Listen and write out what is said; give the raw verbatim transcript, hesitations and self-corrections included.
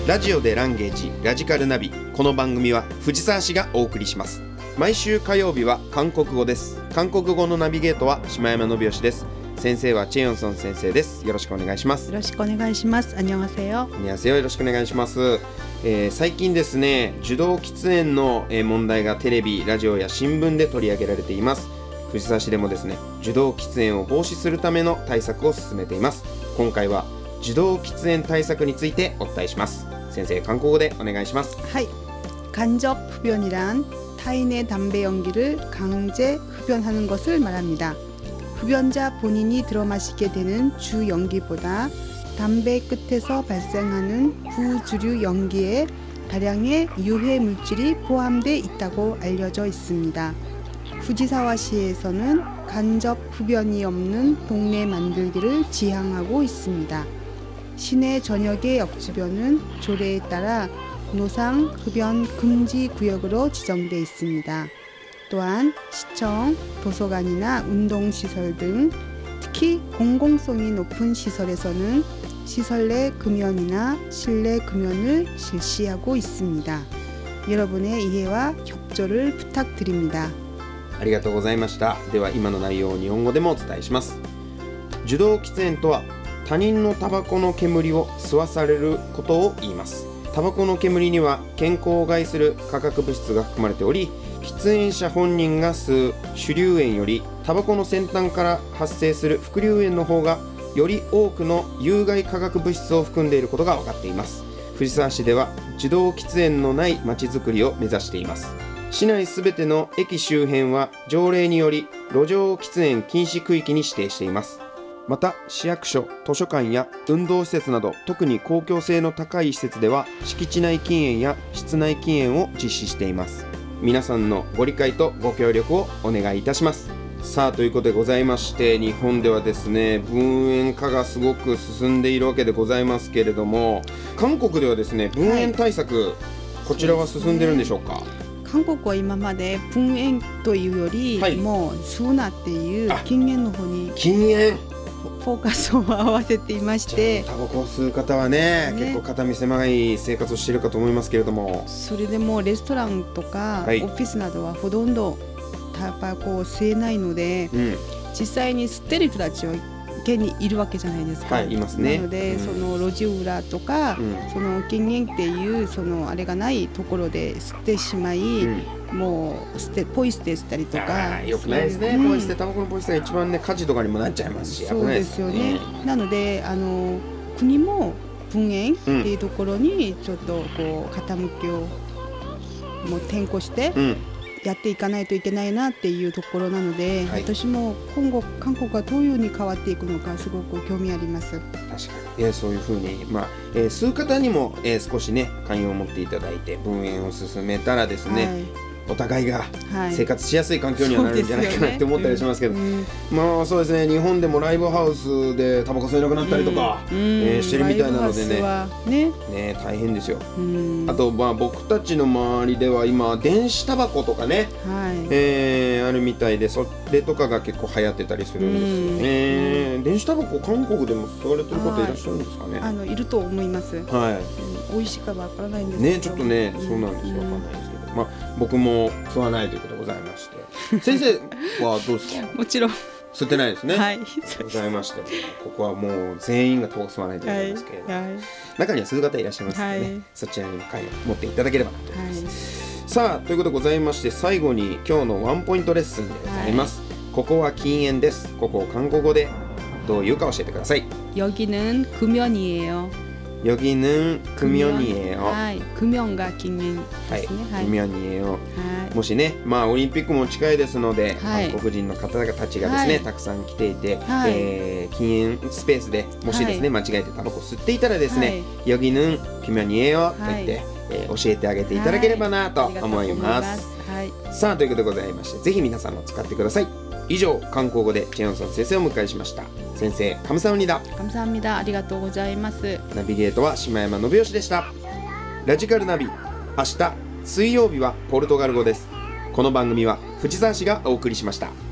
ラジオでランゲージラジカルナビ。この番組は藤沢市がお送りします。毎週火曜日は韓国語です。韓国語のナビゲートは島山信義です。先生はチェヨンソン先生です。よろしくお願いします。 よろしくお願いします。안녕하세요。 안녕하세요。よろしくお願いします。えー、最近ですね、受動喫煙の問題がテレビ、ラジオや新聞で取り上げられています。藤沢市でもですね、受動喫煙を防止するための対策を進めています。今回は受動喫煙対策についてお伝えします。先生、韓国語でお願いします。 はい。간접 흡연이란 타인의 담배 연기를 강제 흡연하는 것을 말합니다. 흡연자 본인이 들어마시게 되는 주 연기보다 담배 끝에서 발생하는 부주류 연기에 다량의 유해 물질이 포함되어 있다고 알려져 있습니다. 후지사와시에서는 간접 흡연이 없는 동네 만들기를 지향하고 있습니다. 시내 전역의 역주변은 조례에 따라 노상 흡연 금지 구역으로 지정돼 있습니다. 또한 시청, 도서관이나 운동시설 등 특히 공공성이 높은 시설에서는 시설 내 금연이나 실내 금연을 실시하고 있습니다. 여러분의 이해와 협조를 부탁드립니다. ありがとうございました。では今の内容を日本語でもお伝えします。受動喫煙とは他人のタバコの煙を吸わされることを言います。タバコの煙には健康を害する化学物質が含まれており、喫煙者本人が吸う主流煙よりタバコの先端から発生する副流煙の方がより多くの有害化学物質を含んでいることが分かっています。藤沢市では受動喫煙のない街づくりを目指しています。市内すべての駅周辺は条例により路上喫煙禁止区域に指定しています。また市役所、図書館や運動施設など特に公共性の高い施設では敷地内禁煙や室内禁煙を実施しています。皆さんのご理解とご協力をお願いいたします。さあ、ということでございまして、日本ではですね、分煙化がすごく進んでいるわけでございますけれども、韓国ではですね、分煙対策、はい、こちらは進んでるんでしょうか。 韓国は今まで分煙というより、はい、もう吸うなっていう禁煙の方に禁煙フォーカスを合わせていまして、 タバコを吸う方は ね, ね結構肩身狭い生活をしているかと思いますけれども、 それでもレストランとか、はい、オフィスなどはほとんどタバコを吸えないので、うん、実際に吸ってる人たちは現にいるわけじゃないですか、 はい、いますね。 なので、うん、その路地裏とか、うん、その禁煙っていうそのあれがないところで吸ってしまい、うん、もう捨てポイ捨てしたりとか、 よくないですね、うん、ポイ捨て、タバコのポイ捨てが一番ね、火事とかにもなっちゃいますし、 そうですよね。なのであの国も分煙っていうところにちょっとこう傾きをもう転向して、うんやっていかないといけないなっていうところなので、はい、私も今後韓国がどういう風に変わっていくのかすごく興味あります。確かに、えー、そういう風に、まあえー、吸う方にも、えー、少しね寛容を持っていただいて分煙を進めたらですね、はい、お互いが生活しやすい環境にはなるんじゃないかなって思ったりしますけど、ねうん、まあそうですね、日本でもライブハウスでタバコ吸えなくなったりとか、うんえー、してるみたいなので ね, ね, ね大変ですよ。あと、まあ、僕たちの周りでは今電子タバコとかね、はいえー、あるみたいで、それとかが結構流行ってたりするんですよね。電子タバコ韓国でも吸われてる方いらっしゃるんですかね。 あのいると思います、はいうん、美味しいかわからないんですけどね、ちょっとね、うん、そうなんですよ、わかんないですけど、まあ、僕も吸わないということでございまして先生はどうですか。 もちろん吸ってないですね。 はい。 ございまして、ここはもう全員がタバコ吸わないといけないんですけれども、はいはい、中には吸う方いらっしゃいますので、ねはい、そちらにも会を持っていただければなと思います、はい、さあということでございまして、最後に今日のワンポイントレッスンでございます、はい、ここは禁煙です。ここを韓国語でどう言うか教えてください。 여기는 금연이에요。 여기는 금연이에요。 はい、금연が禁煙ですね。 はい、금연이에요。はい、もしね、まあオリンピックも近いですので、はい、韓国人の方たちがですね、はい、たくさん来ていて、はいえー、禁煙スペースでもしですね、はい、間違えてタバコ吸っていたらですね、はい、여기는 금연이에요と言って、はいえー、教えてあげていただければなと思います。はい、さあということでございまして、ぜひ皆さんも使ってください。以上、韓国語でチェヨンソン先生をお迎えしました。先生、감사합니다。 감사합니다。ありがとうございます。 ナビゲートは島山信義でした。ラジカルナビ、明日水曜日はポルトガル語です。この番組は藤沢市がお送りしました。